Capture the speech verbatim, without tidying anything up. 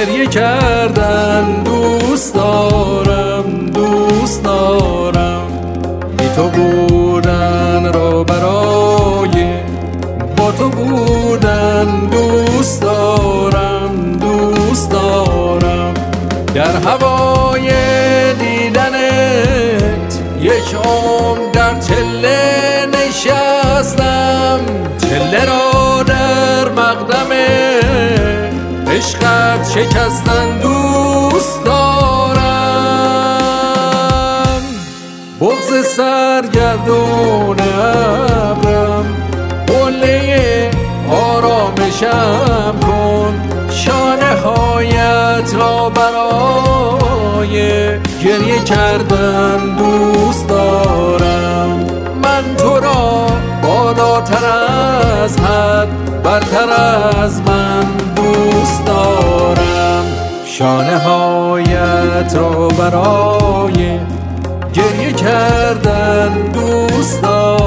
گریه کردن دوست دارم، دوست دارم. بی تو بودن را برای با تو بودن دوست دارم، دوست دارم. در هوای دیدنت یک عمر در چله نشستم، چله را در مقدم عشقت شکستن دوست دارم. بغض سرگردون ابرم قله آرامشم کن، شانه هایت را برای گریه کردن دوست دارم. من تو را بالاتر از حد، برتر از من دوست دارم. شانه هایت را برای گریه کردن دوست دارم.